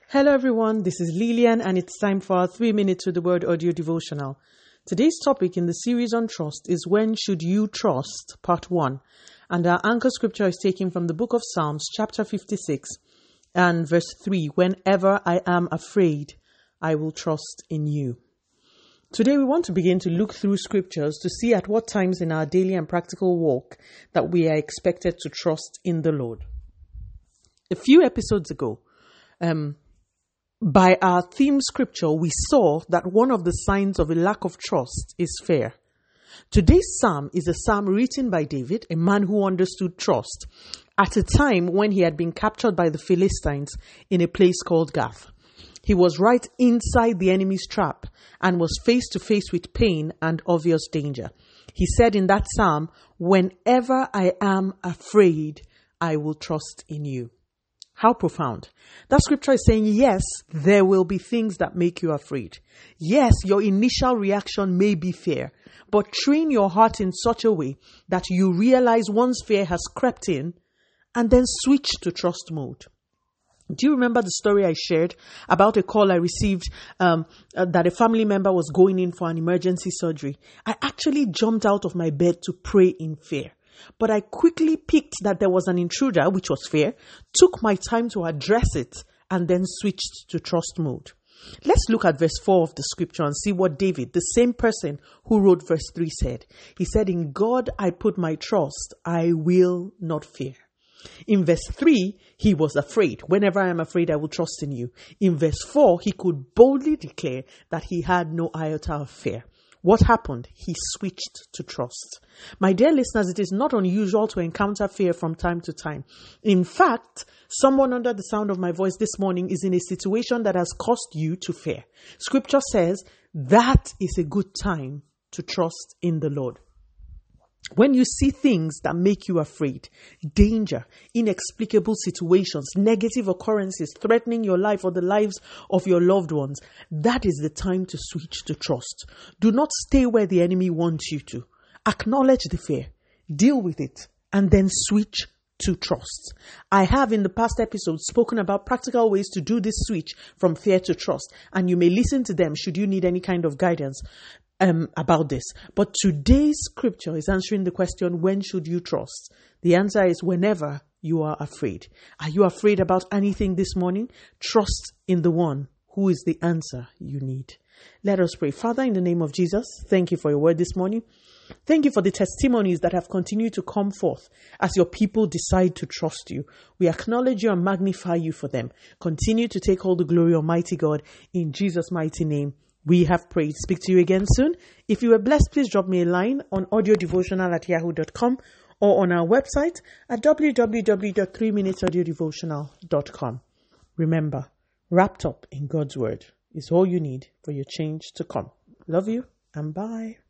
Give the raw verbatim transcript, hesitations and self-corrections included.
Hello everyone, this is Lillian and it's time for our three minutes with the word audio devotional. Today's topic in the series on trust is When Should You Trust? Part one. And our anchor scripture is taken from the book of Psalms chapter fifty-six and verse three. Whenever I am afraid, I will trust in you. Today we want to begin to look through scriptures to see at what times in our daily and practical walk that we are expected to trust in the Lord. A few episodes ago, um, by our theme scripture, we saw that one of the signs of a lack of trust is fear. Today's psalm is a psalm written by David, a man who understood trust, at a time when he had been captured by the Philistines in a place called Gath. He was right inside the enemy's trap and was face to face with pain and obvious danger. He said in that psalm, "Whenever I am afraid, I will trust in you." How profound. That scripture is saying, yes, there will be things that make you afraid. Yes, your initial reaction may be fear, but train your heart in such a way that you realize once fear has crept in and then switch to trust mode. Do you remember the story I shared about a call I received um, uh, that a family member was going in for an emergency surgery? I actually jumped out of my bed to pray in fear. But I quickly picked that there was an intruder, which was fear, took my time to address it, and then switched to trust mode. Let's look at verse four of the scripture and see what David, the same person who wrote verse three, said. He said, "In God I put my trust, I will not fear." In verse three, he was afraid. "Whenever I am afraid, I will trust in you." In verse four, he could boldly declare that he had no iota of fear. What happened? He switched to trust. My dear listeners, it is not unusual to encounter fear from time to time. In fact, someone under the sound of my voice this morning is in a situation that has caused you to fear. Scripture says that is a good time to trust in the Lord. When you see things that make you afraid, danger, inexplicable situations, negative occurrences threatening your life or the lives of your loved ones, that is the time to switch to trust. Do not stay where the enemy wants you to. Acknowledge the fear, deal with it, and then switch to trust. I have in the past episodes spoken about practical ways to do this switch from fear to trust, and you may listen to them should you need any kind of guidance Um, about this. But today's scripture is answering the question, when should you trust? The answer is whenever you are afraid. Are you afraid about anything this morning? Trust in the one who is the answer you need. Let us pray. Father, in the name of Jesus, thank you for your word this morning. Thank you for the testimonies that have continued to come forth as your people decide to trust you. We acknowledge you and magnify you for them. Continue to take all the glory, Almighty God, in Jesus' mighty name. We have prayed. Speak to you again soon. If you were blessed, please drop me a line on audiodevotional at yahoo dot com or on our website at w w w dot three minutes audio devotional dot com. Remember, wrapped up in God's word is all you need for your change to come. Love you and bye.